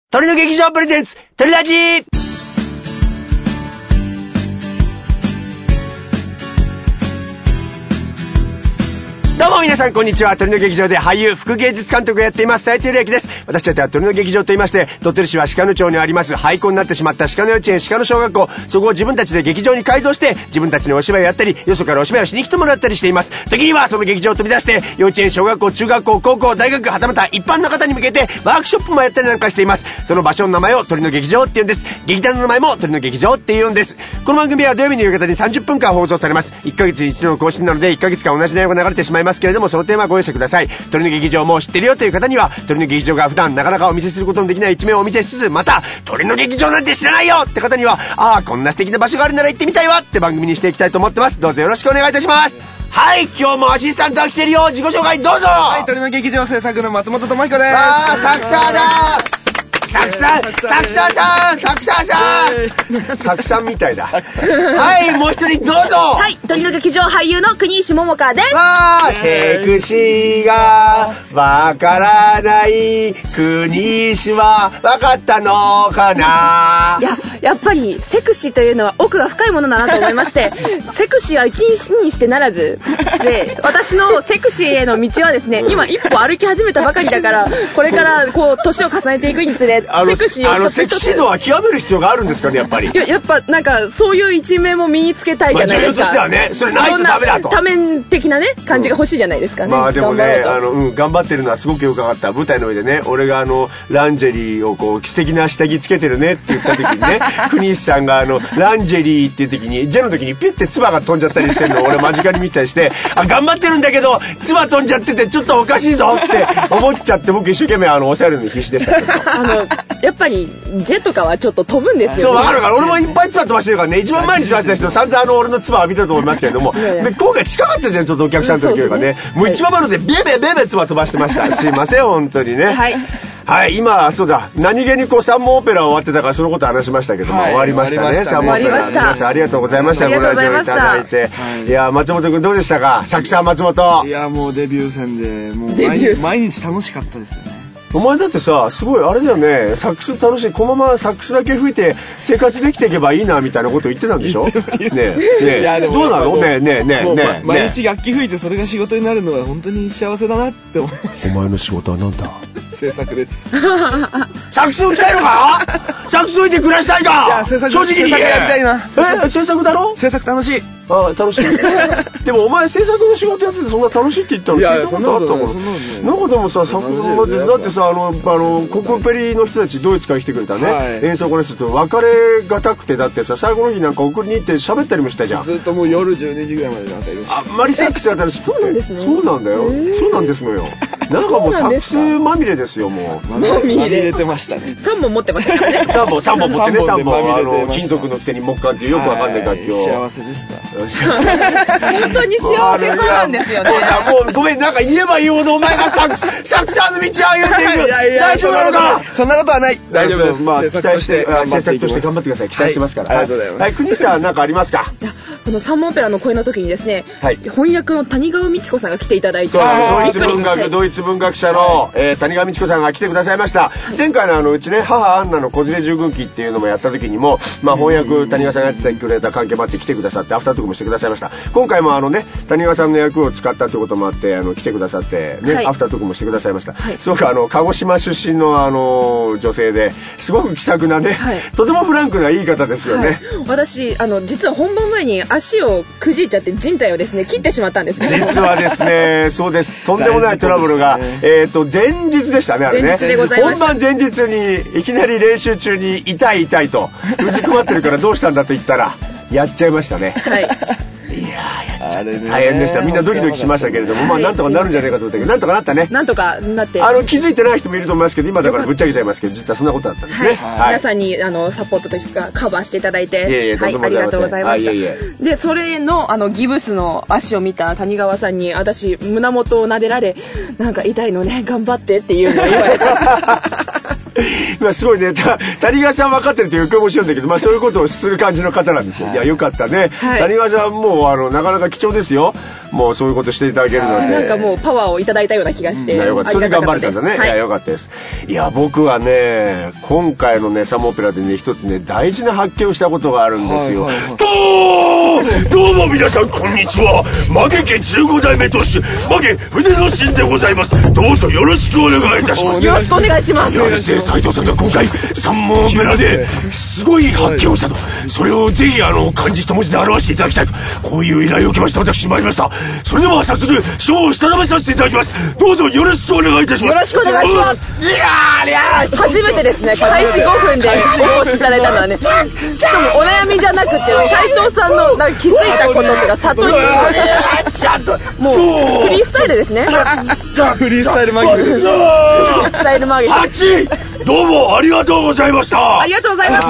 鳥の劇場プレゼンツ、鳥ラジー。どうも皆さんこんにちは。鳥の劇場で俳優、副芸術監督をやっています斉藤亮明です。私たちは鳥の劇場と言いまして、鳥取市は鹿野町にあります廃校になってしまった鹿野幼稚園鹿野小学校、そこを自分たちで劇場に改造して自分たちにお芝居をやったり、よそからお芝居をしに来てもらったりしています。時にはその劇場を飛び出して幼稚園、小学校、中学校、高校、大学、はたまた一般の方に向けてワークショップもやったりなんかしています。その場所の名前を鳥の劇場って言うんです。劇団の名前も鳥の劇場って言うんです。この番組は土曜日の夕方に30分間放送されます。1ヶ月に一度の更新なので1ヶ月間同じ内容が流れてしまいますけれども、そのテーマご容赦ください。鳥の劇場も知ってるよという方には、鳥の劇場が普段なかなかお見せすることのできない一面をお見せしつつ、また鳥の劇場なんて知らないよって方には、ああこんな素敵な場所があるなら行ってみたいわって番組にしていきたいと思ってます。どうぞよろしくお願いいたします。はい、今日もアシスタントが来てるよ。自己紹介どうぞ。 はい、鳥の劇場制作の松本智彦です。 あー、作者だー。作者さんみたいだ。はい、もう一人どうぞ。 はい、鳥の劇場俳優の国石桃香です。 わー、セクシーがわからない国石はわかったのかな。 やっぱりセクシーというのは奥が深いものだなと思いましてセクシーは一日にしてならずで、私のセクシーへの道はですね、今一歩歩き始めたばかりだから、これからこう年を重ねていくにつれセクシーを一つ一つ、 セクシー度は極める必要があるんですかね、やっぱり。 やっぱなんかそういう一面も身につけたいじゃないですか。 女優としてはね、それないとダメだと。 多面的なね感じが欲しいじゃないですかね。 まあでもね、頑張ってるのはすごくよくわかった。舞台の上でね、俺がランジェリーをこう素敵な下着つけてるねって言った時にね国石さんがランジェリーっていう時に、ジェの時にピュッて唾が飛んじゃったりしてるのを俺間近に見たりして、あ、頑張ってるんだけど唾飛んじゃっててちょっとおかしいぞって思っちゃって、僕一生懸命抑えるのに必死でしたけどやっぱりジェとかはちょっと飛ぶんですよね。 そう、わかるから、俺もいっぱい唾飛ばしてるからね、一番前に座ってた人散々俺の唾浴びたと思いますけれども、で今回近かったじゃん、ちょっとお客さんとの距離がね、もう一番前のでベーベーベーベー唾飛ばしてました。すいません本当にね。はい、今そうだ、何気にこう三門オペラ終わってたからそのこと話しましたけども、終わりましたね。三門オペラ終わりました。ありがとうございました。ご来場いただいて。いや、松本君どうでしたか、作者松本。 いや、もうデビュー戦でもう毎日楽しかったですよね。 お前だってさ、すごいあれだよね、サックス楽しい、このままサックスだけ吹いて生活できていけばいいなみたいなことを言ってたんでしょ。ねえ、 いやでもどうなの。ねえ毎日楽器吹いてそれが仕事になるのは本当に幸せだなって思いました。 お前の仕事は何だ。 制作です。 サックス吹きたいのかサックス吹いて暮らしたいか。 いや、制作正直に言え。 やりたいな。 制作だろ。 制作楽しい。 ああ、楽しい。でもお前制作の仕事やっててそんな楽しいって言ったの聞いたことあったもん。なんかでもさ、作品だってさ、ココペリの人たちドイツから来てくれたね、演奏家の人と別れがたくて、だってさ、最後の日なんか送りに行って喋ったりもしたじゃん。 ずっともう夜12時ぐらいまでなんかいました。 あんまりサックスが楽しくて。 そうなんですね。 そうなんだよ。そうなんですのよ。なんかもうサックスまみれですよ、もう。 まみれてましたね。 3本持ってましたね。 3本持ってね、3本金属のくせに木管っていうよくわかんない楽器を。 幸せでした。 本当に幸せそうなんですよね。 もうごめん、なんか言えば言うほどお前がサクサーの道を歩んでいく。大丈夫なのか。 そんなことはない。大丈夫です。 まあ期待して制作として頑張ってください。期待してますから。 ありがとうございます。 はい、国さんなんかありますか。 この三門オペラの声の時にですね、翻訳の谷川美智子さんが来ていただいて、 ドイツ文学者の谷川美智子さんが来てくださいました。前回のうちね、母アンナの子連れ従軍記っていうのもやった時にも、まあ翻訳谷川さんがやってくれた関係もあって来てくださって、アフタートークもしてくださいました。今回も谷川さんの役を使ったってこともあって来てくださってね、アフタートークもしてくださいました。すごく鹿児島出身の女性ですごく気さくなね、とてもフランクないい方ですよね。 私実は本番前に足をくじいちゃって靭帯をですね切ってしまったんですね。 実はですね、そうです、とんでもないトラブルが前日でしたね、あれね。本番前日にいきなり練習中に痛いとうずくまってるからどうしたんだと言ったらやっちゃいましたね。いやー、大変でした。みんなドキドキしましたけれども、まあなんとかなるんじゃないかと思ったけど、なんとかなったね。 なんとかなって、 気づいてない人もいると思いますけど、今だからぶっちゃけちゃいますけど、実はそんなことだったんですね。 皆さんにサポートというかカバーしていただいて、ありがとうございました。でそれのギブスの足を見た谷川さんに、私胸元を撫でられ、なんか痛いのね頑張ってっていうのを言われた。 まあすごいね、谷川さん分かってるって余計面白いんだけど、まあそういうことをする感じの方なんですよ。いや、よかったね。谷川さんもなかなか貴重ですよ。 もうそういうことしていただけるので。 なんかもうパワーをいただいたような気がして。 よかった。それで頑張れたんだね。いや、よかったです。いや、僕はね、今回のね、サモオペラでね、一つね、大事な発見をしたことがあるんですよ。どうも皆さん、こんにちは。マゲ家15代目当主、マゲ筆の神でございます。どうぞよろしくお願いいたします。 よろしくお願いします。 いやですね、斉藤さんが今回、サモオペラですごい発見をしたと。それをぜひ、漢字一文字で表していただきたいと。こういう依頼を受けました。私、参りました。それでは早速、賞をしたためさせていただきます。どうぞよろしくお願いいたします。 よろしくお願いします。いやー、初めてですね、開始5分でお越しいただいたのはね。しかもお悩みじゃなくて、斉藤さんのなんか気づいたことっていうか、悟りもう、フリースタイルですね。 フリースタイルマギフです。フリースタイルマギフ。 どうもありがとうございました。 ありがとうございました。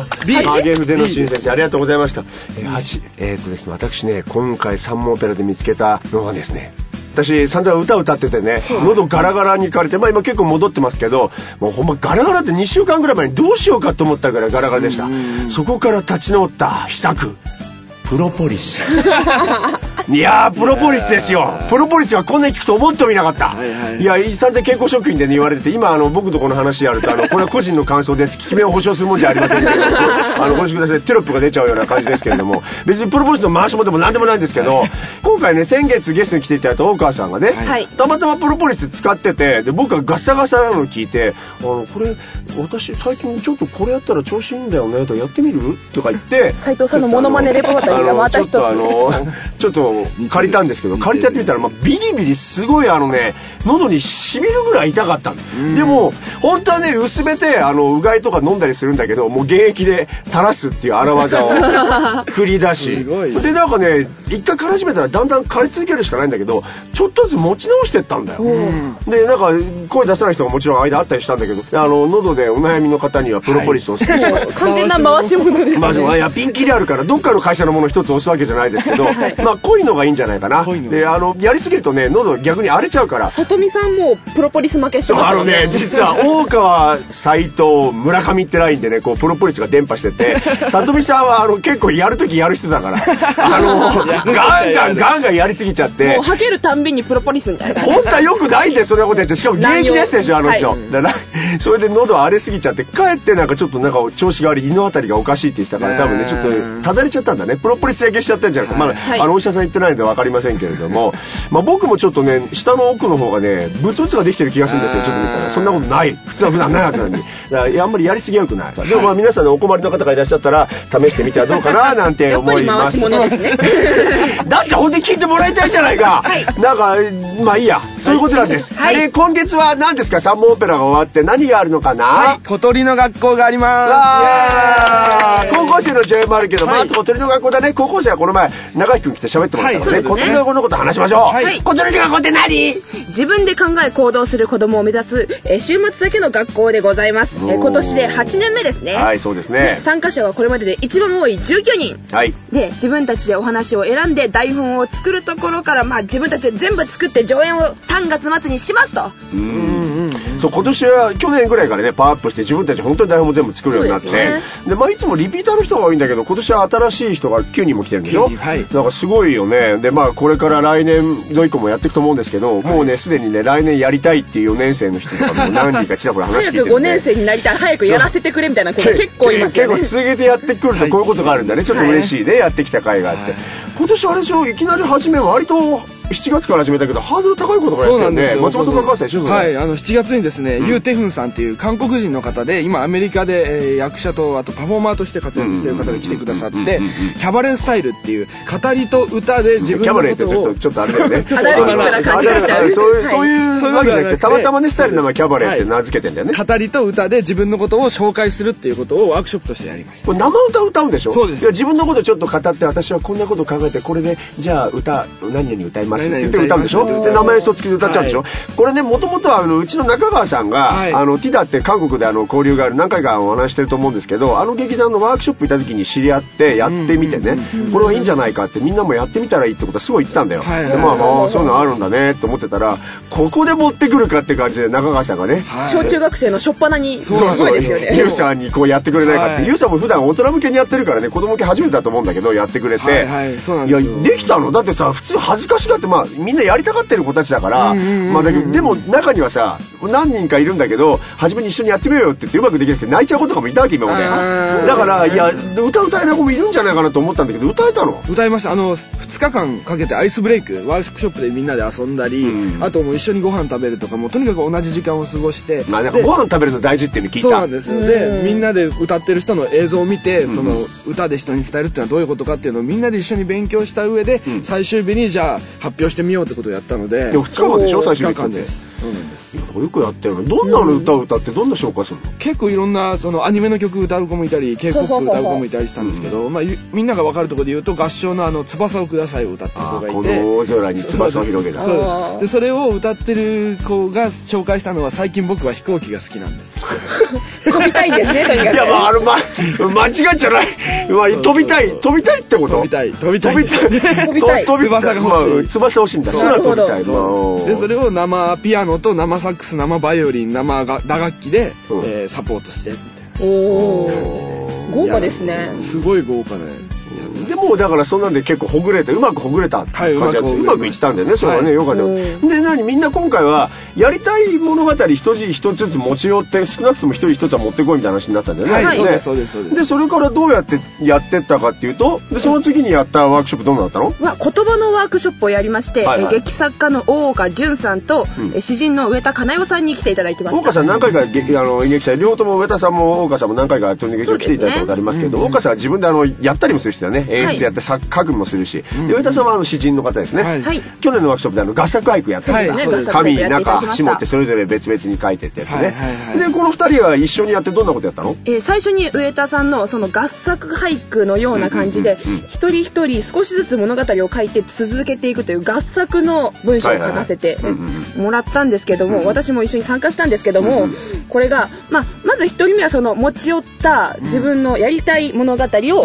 8、マゲ筆の新先生、ありがとうございました。8、ですね、私ね、今回サモオペラで見つけたのはですね、私散々歌歌っててね、喉ガラガラにいかれて、まあ今結構戻ってますけど、もうほんまガラガラって2週間ぐらい前にどうしようかと思ったぐらいガラガラでした。そこから立ち直った秘策、プロポリス。いやー、プロポリスですよ。プロポリスはこんなに聞くと思ってもいなかった。いや、散々健康食品で、ね、言われてて、今僕とこの話やるとこれは個人の感想です。効き目を保証するもんじゃありませんけど、ご了承ください。テロップが出ちゃうような感じですけれども、別にプロポリスの回しもでもなんでもないんですけど、今回ね、先月ゲストに来ていただいた大川さんがね、たまたまプロポリス使ってて、で僕がガッサガサなのを聞いて、これ私最近ちょっとこれやったら調子いいんだよねと、やってみるとか言って、 斉藤さんのモノマネレポートリーがまた一つちょっと借りたんですけど、借りてやってみたら、ビリビリすごい喉にしみるぐらい痛かったの。でも本当はね、薄めてうがいとか飲んだりするんだけど、もう現役で垂らすっていう荒技を繰り出し、でなんかね、一回借り始めたらだんだん借り続けるしかないんだけど、ちょっとずつ持ち直してったんだよ。でなんか声出さない人がもちろん間あったりしたんだけど、喉でお悩みの方にはプロポリスを完全な回し物ですね。 いや、ピンキリあるからどっかの会社のもの一つ押すわけじゃないですけど、まあ濃いのがいいんじゃないかな。でやりすぎるとね、喉逆に荒れちゃうから。 里見さんもプロポリス負けしてますよね。 実は大川、斉藤、村上ってラインでね、こうプロポリスが伝播してて、里見さんは結構やるときやる人だから、ガンガンやりすぎちゃって、 もうはけるたんびにプロポリスみたいな。 本当はよくないんで、そんなことやっちゃう。しかも現役でやってるでしょ、人。だからそれで喉荒れすぎちゃって、かえってなんかちょっと調子が悪い、胃のあたりがおかしいって言ってたから、多分ね、ちょっとただれちゃったんだね。プロポリス焼けしちゃったんじゃなくて、お医者さん言ってないんで分かりませんけれども、僕もちょっとね、下の奥の方がね、ブツブツができてる気がするんですよ。ちょっと見たらそんなことない。普段ないはずなのに。だからあんまりやりすぎは良くない。でも皆さんのお困りの方がいらっしゃったら試してみてはどうかななんて思います。 やっぱり回し物ですね。 だって本当に聞いてもらいたいじゃないか。なんかまあいいや、そういうことなんです。今月は何ですか？サモオペラが終わって何があるのかな？ 小鳥の学校があります。 高校生の試合もあるけど、あと小鳥の学校だね。高校生はこの前中井くん来て喋ってもらったので、小鳥の学校のこと話しましょう。小鳥の学校って何？ 自分で考え行動する子供を目指す週末だけの学校でございます。今年で8年目ですね。 はい、そうですね。 参加者はこれまでで一番多い19人。で、自分たちでお話を選んで台本を作るところから、自分たちで全部作って上演を3月末にしますと。 そう、今年は去年ぐらいからね、パワーアップして自分たち本当に台本も全部作るようになって、で、いつもリピーターの人が多いんだけど、今年は新しい人が9人も来てるんでしょ。なんかすごいよね。で、これから来年度以降もやっていくと思うんですけど、もうね、すでにね、来年やりたいっていう4年生の人とかも何人かちらほら話聞いてるんで。 早く5年生になりたい、早くやらせてくれみたいな子が結構いますよね。 結構続けてやってくるとこういうことがあるんだね。ちょっと嬉しいね、やってきた甲斐があって。今年あれでしょ、いきなり始め割と7月から始めたけどハードル高いことがやってるんで、松本高橋さん一緒ですね。 はい、7月にですね、ユー・テフンさんっていう韓国人の方で、今アメリカで役者とあとパフォーマーとして活躍している方が来てくださって、キャバレースタイルっていう語りと歌で自分のことを、 ちょっとあれだよね。 アダルティックな感じがしちゃう。 そういうわけじゃなくて、たまたまねスタイルの名前キャバレーって名付けてんだよね。 語りと歌で自分のことを紹介するっていうことをワークショップとしてやりました。 これ生歌歌うんでしょ。 そうです。 自分のことちょっと語って、私はこんなこと考えて、これでじゃあ歌何々歌いますますって言って歌うんでしょ。で生演奏付きで歌っちゃうんでしょ。これね、もともとはうちの中川さんがティダって韓国で交流がある、何回かお話してると思うんですけど、劇団のワークショップ行った時に知り合ってやってみてね、これはいいんじゃないかって、みんなもやってみたらいいってことはすごい言ってたんだよ。でそういうのあるんだねって思ってたら、ここで持ってくるかって感じで中川さんがね、 小中学生の初っ端にすごいですよね。 ユウさんにこうやってくれないかって、ユウさんも普段大人向けにやってるからね、子供向け初めてだと思うんだけどやってくれて、いやできたのだってさ、普通恥ずかしがって、みんなやりたがってる子たちだから、だけどでも中にはさ何人かいるんだけど、初めに一緒にやってみようよって言ってうまくできなくて泣いちゃう子とかもいたわけ今まで。だからいや歌えない子もいるんじゃないかなと思ったんだけど、歌えたの？ 歌いました。2日間かけてアイスブレイクワークショップでみんなで遊んだり、あともう一緒にご飯食べるとか、もうとにかく同じ時間を過ごして、 なんかご飯食べるの大事っていうの聞いた。 そうなんですよ。でみんなで歌ってる人の映像を見て、その歌で人に伝えるっていうのはどういうことかっていうのをみんなで一緒に勉強した上で、最終日にじゃあ発表してみようってことをやったので。 でも2日間でしょ、最終日 2日間です。そうなんです。 よくやってるの。どんなの歌を歌ってどんな紹介するの？ 結構いろんなアニメの曲歌う子もいたり K-POP 歌う子もいたりしたんですけど、みんなが分かるところで言うと合唱の翼をくださいを歌ってる子がいて、 この大空に翼を広げた。 そうです。でそれを歌ってる子が紹介したのは、最近僕は飛行機が好きなんです。 飛びたいんですね、とにかく。 いや間違っちゃない。飛びたいってこと？ 飛びたい翼が欲しい。翼欲しいんだ。空飛びたい。 でそれを生ピアノと生サックス、生バイオリン、生打楽器でサポートしてみたいな。 豪華ですね。 すごい豪華ね。 でもだからそんなんで結構ほぐれて、うまくほぐれた感じが、うまくいったんだよね。それはね、よかったよ。でみんな今回はやりたい物語一つずつ持ち寄って、少なくとも一人一つは持ってこいみたいな話になったんだよね。 はい、そうです。 でそれからどうやってやってったかっていうと、でその次にやったワークショップどんなだったの？ 言葉のワークショップをやりまして、劇作家の大岡淳さんと詩人の上田かなよさんに来ていただいてました。 大岡さん何回か演劇祭、両方とも上田さんも大岡さんも何回か鳥の劇場来ていただいたことありますけど、大岡さんは自分でやったりもする人だよね。演出やって書くもするし、上田さんは詩人の方ですね。去年のワークショップで合作俳句やったりとか、上中下ってそれぞれ別々に書いてってやつね。でこの2人は一緒にやってどんなことやったの？ 最初に上田さんのその合作俳句のような感じで、一人一人少しずつ物語を書いて続けていくという合作の文章を書かせてもらったんですけども、私も一緒に参加したんですけども、これがまず1人目はその持ち寄った自分のやりたい物語を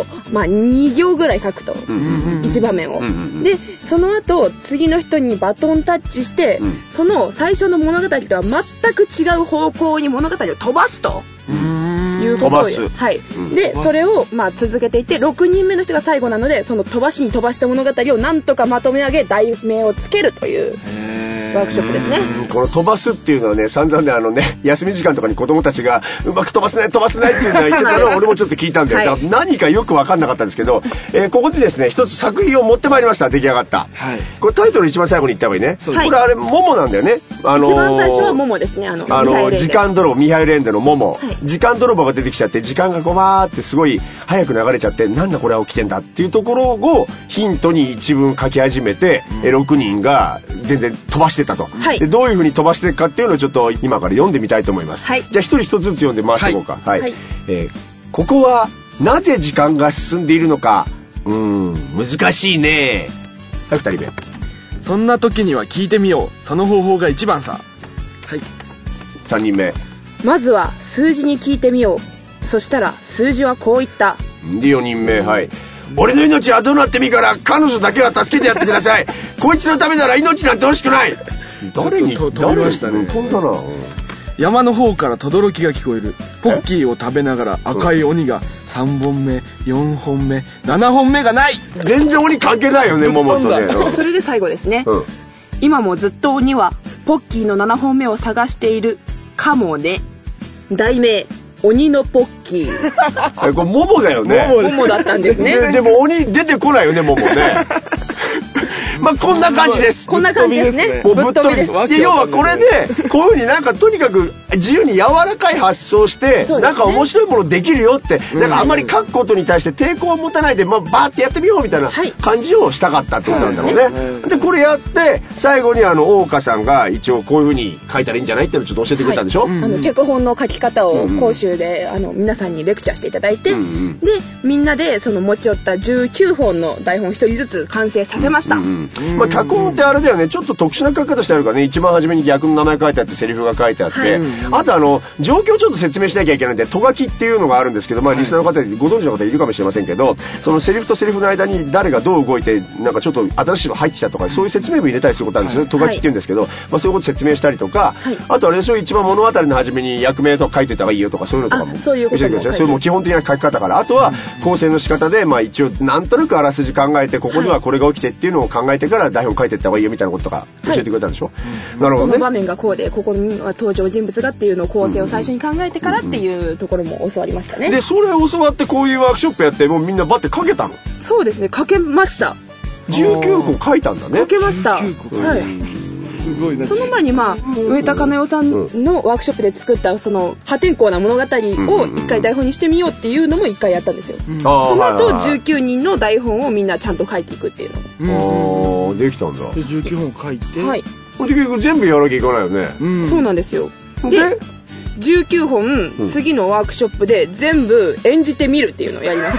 2行ぐらい書くと、1場面を。でその後次の人にバトンタッチして、その最初の物語とは全く違う方向に物語を飛ばすということを、でそれを続けていって、6人目の人が最後なので、その飛ばしに飛ばした物語をなんとかまとめ上げ題名をつけるというワークショップですね。 この飛ばすっていうのはね、散々ね休み時間とかに子供たちがうまく飛ばせないっていうのは言ってたのを俺もちょっと聞いたんで、だから何かよく分かんなかったんですけど、ここでですね一つ作品を持ってまいりました。出来上がった、これタイトル一番最後に言った方がいいね。これあれモモなんだよね。 一番最初はモモですね。 時間泥棒ミハイルエンデのモモ、時間泥棒が出てきちゃって、時間がわーってすごい早く流れちゃって、なんだこれは起きてんだっていうところをヒントに一文書き始めて、6人が全然飛ばしてたと、でどういう風に飛ばしていくかっていうのをちょっと今から読んでみたいと思います。じゃあ一人一つずつ読んで回していこうか。ここはなぜ時間が進んでいるのか、難しいね。2人目。 そんな時には聞いてみよう、その方法が一番さ。 3人目。 まずは数字に聞いてみよう、そしたら数字はこう言った。 で4人目。俺の命はどうなってもいいから彼女だけは助けてやってください。こいつのためなら命なんて欲しくない。誰に飛びましたね。飛んだな。 山の方から轟きが聞こえる。ポッキーを食べながら赤い鬼が3本目4本目7本目がない。 全然鬼関係ないよね、モモとね。 それで最後ですね。今もずっと鬼はポッキーの7本目を探しているかもね。題名鬼のポッキー。 これモモだよね。 モモだったんですね。 でも鬼出てこないよね、モモね。こんな感じです。 こんな感じですね。 ぶっ飛びです。要はこれでこういう風にとにかく自由に柔らかい発想して、面白いものできるよって、あんまり書くことに対して抵抗を持たないでバーってやってみようみたいな感じをしたかったってことなんだろうね。でこれやって最後に大岡さんが一応こういう風に書いたらいいんじゃないっていうのをちょっと教えてくれたんでしょ。 脚本の書き方を講習で皆さんにレクチャーしていただいて、でみんなでその持ち寄った19本の台本1人ずつ完成させました。 まあ脚本ってあれだよね、ちょっと特殊な書き方してあるからね、一番初めに逆の名前書いてあってセリフが書いてあって、あと状況をちょっと説明しなきゃいけないんで、とがきっていうのがあるんですけど、まあリスナーの方でご存知の方いるかもしれませんけど、そのセリフとセリフの間に誰がどう動いて、なんかちょっと新しいの入ってきたとか、そういう説明文入れたりすることあるんですよ。とがきって言うんですけど、まあそういうこと説明したりとか、あとあれでしょ、一番物語の初めに役名とか書いてた方がいいよとか、そういうのとかも。 そういうことも。 それも基本的な書き方から、あとは構成の仕方で、まあ一応なんとなくあらすじ考えて、ここではこれが起きてっていうのを考えてから台本書いていった方がいいよみたいなこととか教えてくれたんでしょ。なるほどね。 この場面がこうで、ここには登場人物がっていうのを構成を最初に考えてからっていうところも教わりましたね。 で、それを教わってこういうワークショップやって、もうみんなバッて書けたの？ そうですね、書けました。 19個書いたんだね。 書けました。はい。 すごいな。 その前に上田かなよさんのワークショップで作ったその破天荒な物語を一回台本にしてみようっていうのも一回やったんですよ。その後19人の台本をみんなちゃんと書いていくっていうの。 できたんだ。 で19本書いて。 はい。 結局全部やらなきゃいけないよね。 そうなんですよ。で19本、次のワークショップで全部演じてみるっていうのをやりました。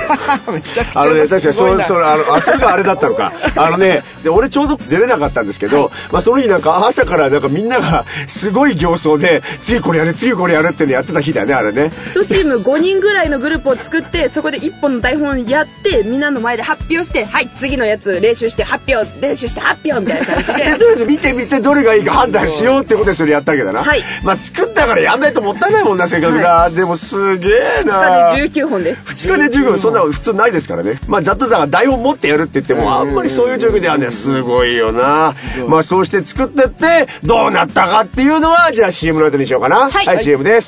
めちゃくちゃ確かにそれがあれだったのか。で俺ちょうど出れなかったんですけど、まあその日なんか朝からなんかみんながすごい形相で次これやる次これやるっていうのやってた日だよね、あれね。 1チーム5人ぐらいのグループを作って、そこで1本の台本やってみんなの前で発表して、はい次のやつ練習して発表練習して発表みたいな感じで。 とりあえず見てみてどれがいいか判断しようってことでそれやったわけだな。はい。まあ作ったからやんないともったいないもんな、せっかくだ。でもすげえな。 2日で19本です。 2日で19本、そんなの普通ないですからね。まあざっとだから台本持ってやるって言ってもあんまりそういう状況ではね、すごいよな。まあそうして作ってってどうなったかっていうのはじゃあ CM の後にしようかな。はい、CM です。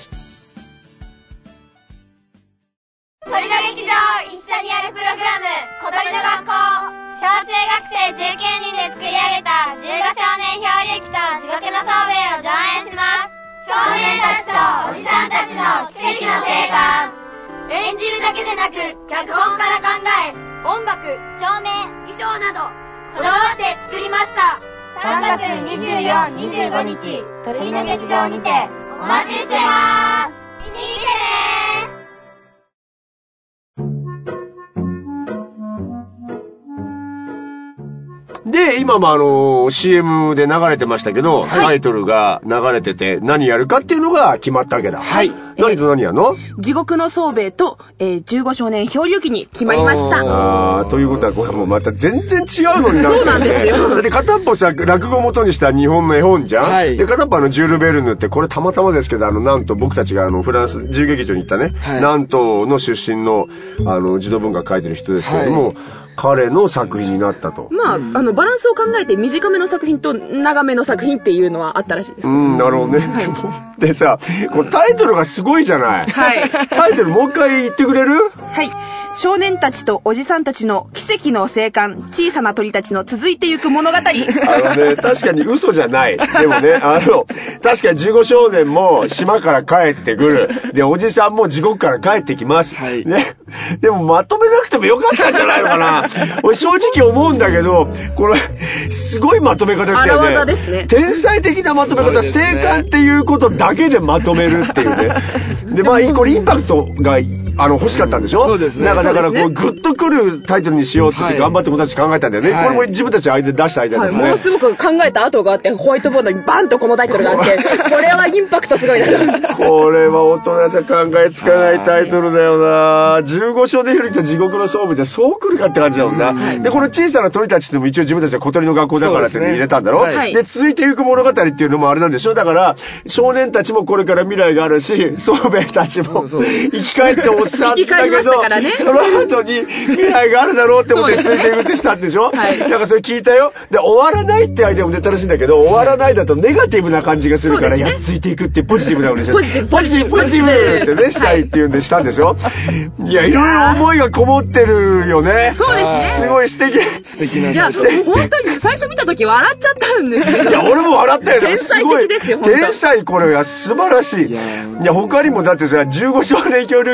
鳥の劇場一緒にやるプログラム小鳥の学校、小中学生19人で作り上げた15少年漂流記と地獄の宗兵衛を上演します。少年たちとおじさんたちの奇跡の生還。演じるだけでなく脚本から考え、音楽、照明、衣装などこだわって作りました。3月24、25日鳥の劇場にてお待ちしてます。見に来てね。 で、今もCM で流れてましたけど、タイトルが流れてて何やるかっていうのが決まったわけだ。はい。何と何やの？ 地獄の宗兵衛と、15少年漂流記に決まりました。 ということはこれもうまた全然違うのになって、ね、 そうなんですよ。 で、片っぽさ、落語を元にした日本の絵本じゃん、はい、で、片っぽジュール・ベルヌって、これたまたまですけど、なんと僕たちがフランス自由劇場に行ったね、はい、南東の出身の、児童文学書いてる人ですけれども、はい、彼の作品になったと。 まあ、バランスを考えて短めの作品と長めの作品っていうのはあったらしいです。 なるほどね。はい、でさ、このタイトルがすごいじゃない。はい。タイトルもう一回言ってくれる？ はい。少年たちとおじさんたちの奇跡の生還、小さな鳥たちの続いてゆく物語。 確かに嘘じゃない。でもね、確かに15少年も島から帰ってくる。で、おじさんも地獄から帰ってきます。はい。ね。でもまとめなくてもよかったんじゃないのかな。俺正直思うんだけど、これ、すごいまとめ方したよね。 荒技ですね。 天才的なまとめ方、生還っていうことだけでまとめるっていうね。で、まあ、これインパクトが、欲しかったんでしょ？そうですね。だからこう、グッとくるタイトルにしようって頑張って僕たち考えたんだよね。はい、これも自分たち間で出した間で、ね。 はい、ものすごく考えた後があって、ホワイトボードにバンとこのタイトルがあって、これはインパクトすごいな。 これは大人じゃ考えつかないタイトルだよな。15章でよりと地獄の装備でそう来るかって感じだもんな。はい、で、この小さな鳥たちでも一応自分たちは小鳥の学校だからって入れたんだろ？はい、で、続いていく物語っていうのもあれなんでしょ？だから、少年たちもこれから未来があるし、宗兵衛たちも生き返っておっさんだけど、その後に未来があるだろうって思ってついていくってしたんでしょ？はい。なんかそれ聞いたよ。で、終わらないってアイデアも出たらしいんだけど、終わらないだとネガティブな感じがするから、いや、ついていくってポジティブなのにしポジティブってね、したいっていうんでしたんでしょ？いや、いろいろ思いがこもってるよね。 そうですね。 すごい素敵な。いや、本当に最初見た時笑っちゃったんですけど。 いや、俺も笑ったよ。 天才的ですよ、 天才これは素晴らしい。いや、他にもだってさ、15少年漂流記もさ、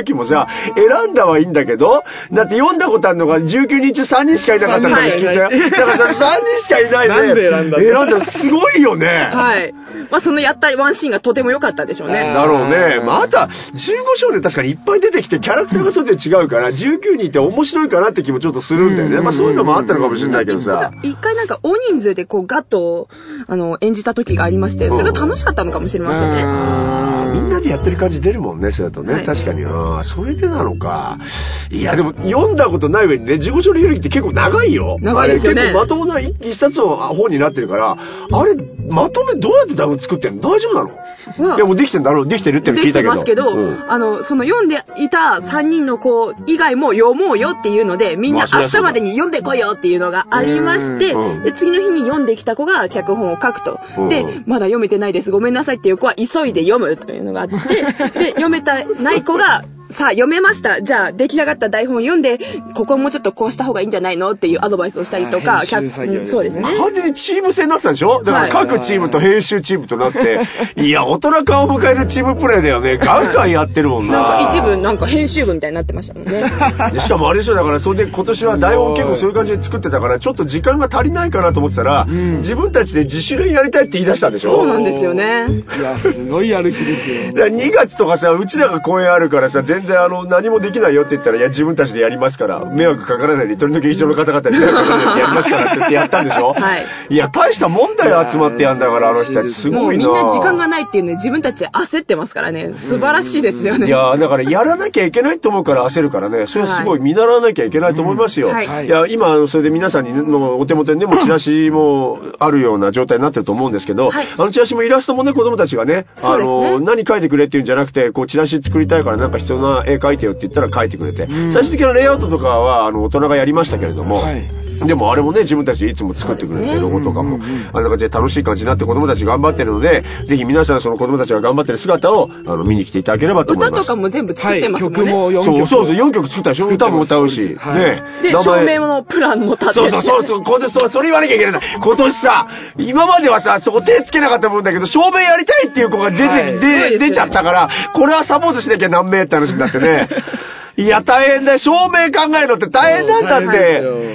さ、選んだはいいんだけど、だって読んだことあるのが19人中3人しかいなかったから聞いたよ。だからさ、3人しかいないで。 なんで選んだ選んだすごいよね。 はい。まあそのやったワンシーンがとても良かったでしょうね。 だろうね。まああとは15少年確かにいっぱい出てきてキャラクターがそれで違うから、19人って面白いかなって気もちょっとするんだよね。まあそういうのもあったのかもしれないけどさ。 一回なんか大人数でこうガッと演じた時がありまして、それが楽しかったのかもしれませんね。 みんなでやってる感じ出るもんね、それだとね。はい、確かに。それでなのか。いや、でも読んだことない上にね、15少年ひろゆきって結構長いよ。 長いですよね。 結構まともな一冊の本になってるから、あれ、まとめどうやって多分作ってんの？大丈夫なの？いや、もうできてんだろう、できてるって聞いたけど。 できてますけど、その読んでいた3人の子以外も読もうよっていうので、みんな明日までに読んでこいよっていうのがありまして、で、次の日に読んできた子が脚本を書くと。で、まだ読めてないです、ごめんなさいっていう子は急いで読むというのがあって、で、読めたない子が、さあ読めました。じゃあ出来上がった台本を読んで、ここもうちょっとこうした方がいいんじゃないのっていうアドバイスをしたりとか、そうですね。 完全にチーム戦になってたでしょ？だから各チームと編集チームとなって、いや、大人感を迎えるチームプレーだよね。ガンガンやってるもんな。 なんか一部なんか編集部みたいになってましたもんね。 しかもあれでしょ、だからそれで今年は台本結構そういう感じで作ってたから、ちょっと時間が足りないかなと思ってたら、自分たちで自主練やりたいって言い出したんでしょ？ そうなんですよね。 いや、すごいやる気ですよ。 2月とかさ、うちらが公演あるからさ、全然何もできないよって言ったら、いや、自分たちでやりますから、迷惑かからないで、鳥の劇場の方々に迷惑かからないでやりますからって言ってやったんでしょ？はい。いや、大したもんだよ、集まってやんだから、あの人たち。すごいな。 もうみんな時間がないっていうので、自分たちで焦ってますからね。素晴らしいですよね。 いや、だからやらなきゃいけないと思うから焦るからね、それはすごい見習わなきゃいけないと思いますよ。はい。いや、今、それで皆さんにのお手元にね、もチラシもあるような状態になってると思うんですけど、はい、チラシもイラストもね、子供たちがね、何描いてくれっていうんじゃなくて、こう、チラシ作りたいからなんか必要な絵描いてよって言ったら描いてくれて、最終的なレイアウトとかは大人がやりましたけれども、はい、でもあれもね、自分たちでいつも作ってくれて、ロゴとかも、あんな感じで楽しい感じになって子供たち頑張ってるので、ぜひ皆さんその子供たちが頑張ってる姿を見に来ていただければと思います。 歌とかも全部作ってますもんね。 曲も4曲。 そう、4曲作ったでしょ。歌も歌うし。 はい、ね。で、照明のプランも立てて。 そう、それ言わなきゃいけない。今年さ、今まではさ、そこ手つけなかったもんだけど、照明やりたいっていう子が出ちゃったから、これはサポートしなきゃなんめって話になってね。いや、大変だよ。照明考えるのって大変なんだって。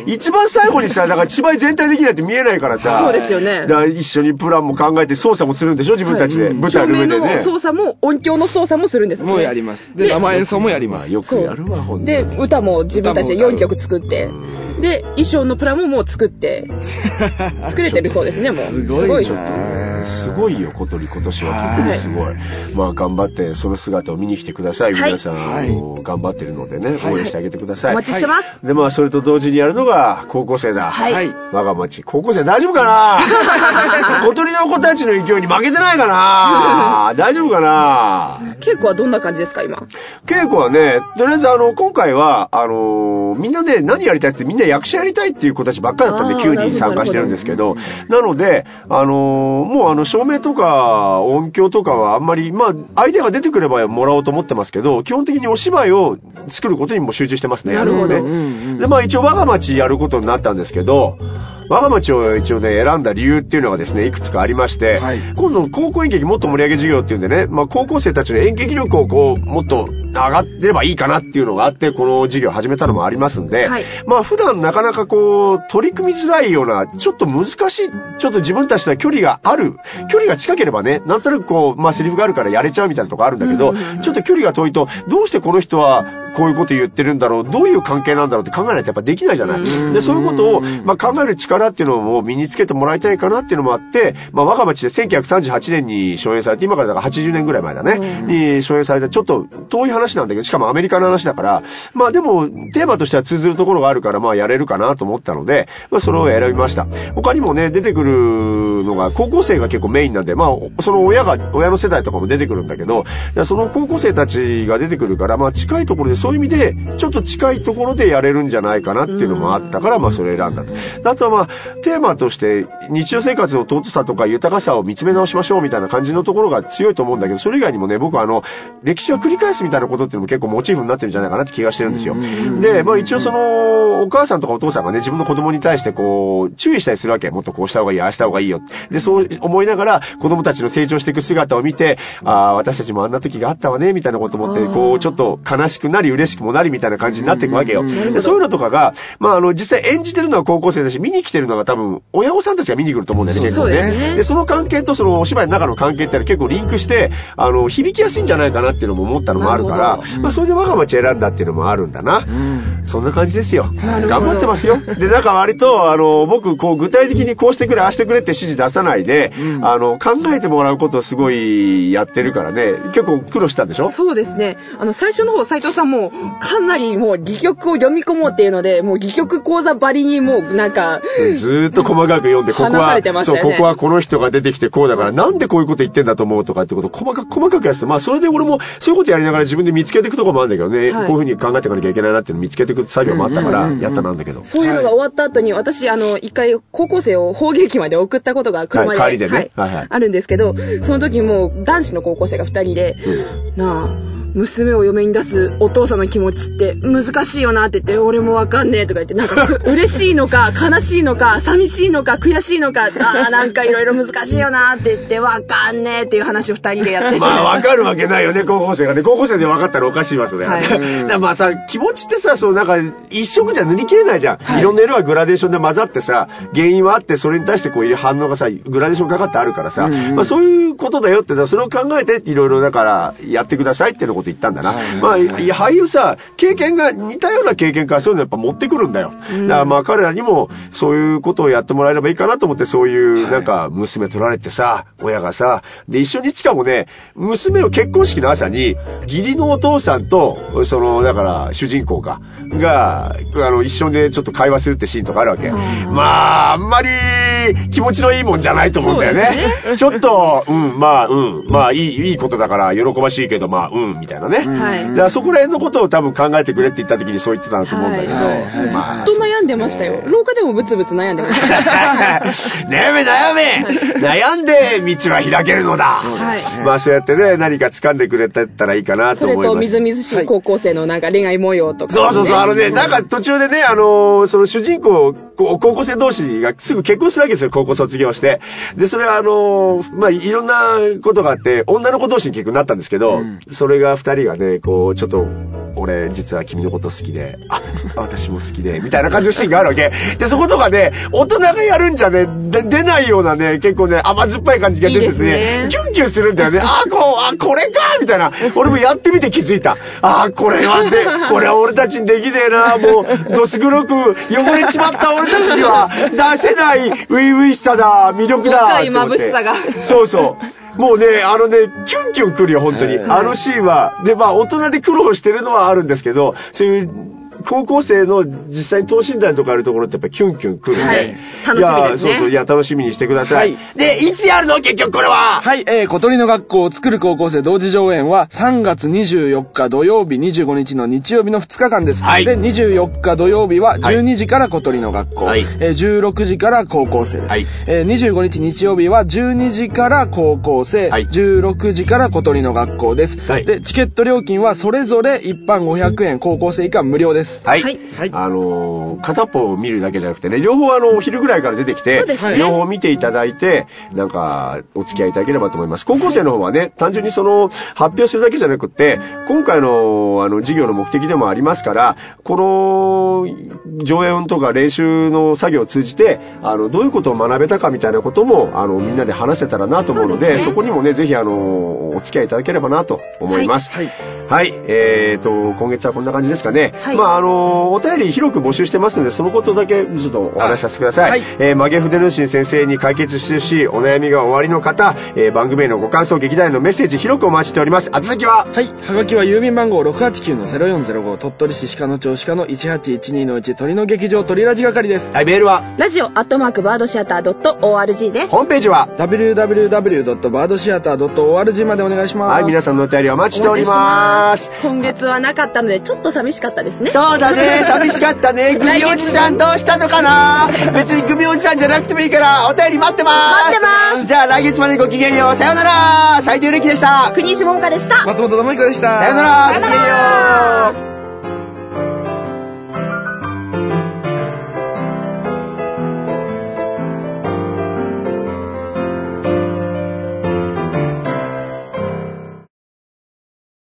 一番最後にさ、だから芝居全体できないって見えないからさ。 そうですよね。 だから一緒にプランも考えて操作もするんでしょ、自分たちで。舞台の上でね。 照明の操作も音響の操作もするんですもうやります。で、生演奏もやります。 よくやるわ、ほんとに。 で、歌も自分たちで4曲作って、で、衣装のプランももう作って、作れてるそうですね、もう。 すごいちょっと。 すごいよ、今年は特にすごい。まあ頑張ってその姿を見に来てください。皆さん、頑張ってるのでね、応援してあげてください。 お待ちしてます。 で、まあそれと同時にやるのが高校生だ。 はい。 我が町。高校生大丈夫かな？小鳥の子たちの勢いに負けてないかな？大丈夫かな？ 稽古はどんな感じですか、今？ 稽古はね、とりあえず今回は、みんなで何やりたいってみんな役者やりたいっていう子たちばっかりだったんで9人参加してるんですけど、なので、もう照明とか音響とかはあんまり、まあ、アイデアが出てくればもらおうと思ってますけど、基本的にお芝居を作ることにも集中してますね。 なるほど。 で、まあ一応我が町やることになったんですけど、我が町を一応ね、選んだ理由っていうのがですね、いくつかありまして、はい、今度高校演劇もっと盛り上げ授業っていうんでね、まあ高校生たちの演劇力をこう、もっと上がってればいいかなっていうのがあって、この授業を始めたのもありますんで、はい、まあ普段なかなかこう、取り組みづらいような、ちょっと難しい、ちょっと自分たちとは距離がある、距離が近ければね、なんとなくこう、まあセリフがあるからやれちゃうみたいなとこあるんだけど、ちょっと距離が遠いと、どうしてこの人はこういうこと言ってるんだろう、どういう関係なんだろうって考えないとやっぱできないじゃない。で、そういうことを、まあ考える力っていうのも身につけてもらいたいかなっていうのもあって、まあ我が町で1938年に初演されて、今からだから80年ぐらい前だね、に初演されたちょっと遠い話なんだけど、しかもアメリカの話だから、まあでもテーマとしては通ずるところがあるから、まあやれるかなと思ったので、まあそれを選びました。他にもね、出てくるのが高校生が結構メインなんで、まあその親の世代とかも出てくるんだけど、その高校生たちが出てくるから、まあ近いところでそういう意味で、ちょっと近いところでやれるんじゃないかなっていうのもあったから、まあそれ選んだと。あとはまあ、テーマとして日常生活の尊さとか豊かさを見つめ直しましょうみたいな感じのところが強いと思うんだけど、それ以外にもね、僕は歴史は繰り返すみたいなことっていうのも結構モチーフになってるんじゃないかなって気がしてるんですよ。で、まあ一応お母さんとかお父さんがね、自分の子供に対してこう、注意したりするわけ。もっとこうした方がいい、ああした方がいいよ。で、そう思いながら子供たちの成長していく姿を見て、私たちもあんな時があったわね、みたいなことを思って、こう、ちょっと悲しくなりり嬉しくもなりみたいな感じになっていくわけよ。でそういうのとかが、実際演じてるのは高校生だし、見に来てるのが多分、親御さんたちが見に来ると思うんだよね、結構ね。で、その関係とそのお芝居の中の関係ってのは結構リンクして、響きやすいんじゃないかなっていうのも思ったのもあるから、それで我が町選んだっていうのもあるんだな。そんな感じですよ。頑張ってますよ。で、なんか割と、僕、具体的にこうしてくれ、ああしてくれって指示出さないで、考えてもらうことをすごいやってるからね、結構苦労したんでしょ？ そうですね。最初の方、斉藤さんも、かなりもう戯曲を読み込もうっていうので、もう戯曲講座ばりにもうなんか、 ずーっと細かく読んで、ここはこの人が出てきてこうだから、なんでこういうこと言ってんだと思うとかってことを細かくやってた。それで俺もそういうことやりながら自分で見つけていくところもあるんだけどね、こういうふうに考えていかなきゃいけないなっていうのを見つけていく作業もあったから、やったなんだけど。 そういうのが終わった後に、私、一回高校生を法劇まで送ったことが車で、 帰りでね。 あるんですけど、その時もう男子の高校生が2人で、なあ、娘を嫁に出すお父さんの気持ちって難しいよなって言って、俺もわかんねえとか言って、なんか嬉しいのか悲しいのか寂しいのか悔しいのか、なんかいろいろ難しいよなって言って、わかんねえっていう話を2人でやってて。 わかるわけないよね、高校生がね。高校生で分かったらおかしいわ、それ。気持ちってさ、なんか一色じゃ塗り切れないじゃん。いろんな色がグラデーションで混ざってさ、原因はあって、それに対してこういう反応がさ、グラデーションかかってあるからさ、そういうことだよって、それを考えていろいろだからやってくださいっていうこと言ったんだな。俳優さ、経験が似たような経験からそういうのやっぱ持ってくるんだよ。だから彼らにもそういうことをやってもらえればいいかなと思って、そういうなんか娘取られてさ、親がさ、で一緒にしかもね、娘を結婚式の朝に義理のお父さんとだから主人公が一緒でちょっと会話するってシーンとかあるわけ。あんまり気持ちのいいもんじゃないと思うんだよね。ちょっといいことだから喜ばしいけどみたいなね。だからそこら辺のことを多分考えてくれって言った時にそう言ってたと思うんだけど、 ずっと悩んでましたよ。廊下でもブツブツ悩んでました。 悩んで道は開けるのだ。そうやってね、何か掴んでくれたらいいかなと思います。 それとみずみずしい高校生のなんか恋愛模様とか、 そうなんか途中でね、その主人公高校生同士がすぐ結婚するわけですよ、高校卒業して。でそれはいろんなことがあって女の子同士に結局なったんですけど、それが二人がね、ちょっと俺実は君のこと好きで、私も好きでみたいな感じのシーンがあるわけで、そことかね、大人がやるんじゃね出ないようなね、結構ね甘酸っぱい感じが出ててね、キュンキュンするんだよね。これかみたいな。俺もやってみて気づいた。これは俺たちにできねえな、もうどす黒く汚れちまった俺たちには出せない初々しさだ、魅力だ深い眩しさが。 もうね、キュンキュン来るよ、本当に。シーンは。で、大人で苦労してるのはあるんですけど、そういう高校生の実際に等身大とかあるところってやっぱキュンキュン来るんで。 楽しみですね。 楽しみにしてください。で、いつやるの結局これは。 小鳥の学校を作る高校生同時上演は3月24日土曜日、25日の日曜日の2日間です。で、24日土曜日は12時から小鳥の学校、16時から高校生です。25日日曜日は12時から高校生、16時から小鳥の学校です。で、チケット料金はそれぞれ一般500円、高校生以下無料です。 片方見るだけじゃなくてね、両方お昼ぐらいから出てきて、両方見ていただいて、なんかお付き合いいただければと思います。高校生の方はね、単純に発表するだけじゃなくって、今回の授業の目的でもありますから、この上演とか練習の作業を通じて、どういうことを学べたかみたいなこともみんなで話せたらなと思うので、そこにもね、ぜひお付き合いいただければなと思います。今月はこんな感じですかね。お便り広く募集してますので、そのことだけちょっとお話しさせてください。曲げ筆主先生に解決してほしいお悩みがおありの方、番組へのご感想、劇団へのメッセージ広くお待ちしております。宛先ははがきは郵便番号 689-0405 鳥取市鹿野町鹿野 1812-1 鳥の劇場鳥ラジ係です。 メールはラジオ@birdtheater.org です。 ホームページは www.birdtheater.org までお願いします。 皆さんのお便りお待ちしております。 今月はなかったのでちょっと寂しかったですね。 そうだね、寂しかったね。グミおじさんどうしたのかな。別にグミおじさんじゃなくてもいいからお便り待ってます。じゃあ来月までごきげんよう。さようなら。斉藤由貴でした。 国石桃香でした。 松本智彦でした。 さようなら。ごきげんよう。